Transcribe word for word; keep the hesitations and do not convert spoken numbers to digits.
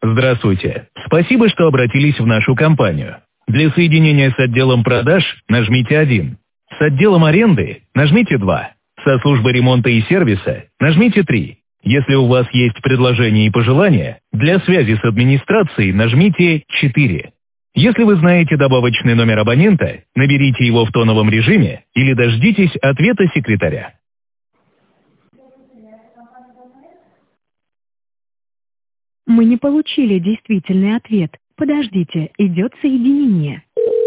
Здравствуйте. Спасибо, что обратились в нашу компанию. Для соединения с отделом продаж нажмите один. С отделом аренды нажмите два. Со службой ремонта и сервиса нажмите три. Если у вас есть предложения и пожелания, для связи с администрацией нажмите четыре. Если вы знаете добавочный номер абонента, наберите его в тоновом режиме или дождитесь ответа секретаря. Мы не получили действительный ответ. Подождите, идет соединение.